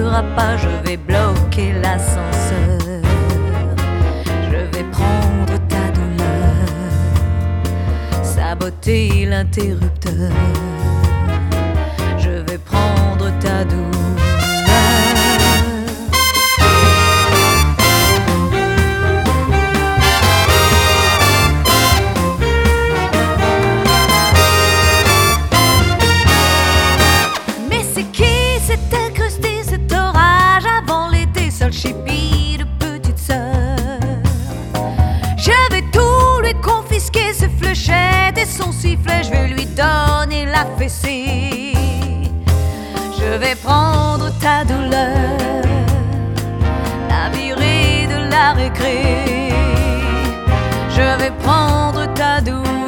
n'arrivera pas, je vais bloquer l'ascenseur. Je vais prendre ta douleur, saboter l'interrupteur. Je vais prendre ta douleur. Chippie de petite sœur, je vais tout lui confisquer, ses fléchettes et son sifflet, je vais lui donner la fessée. Je vais prendre ta douleur, la virer de la récré. Je vais prendre ta douleur.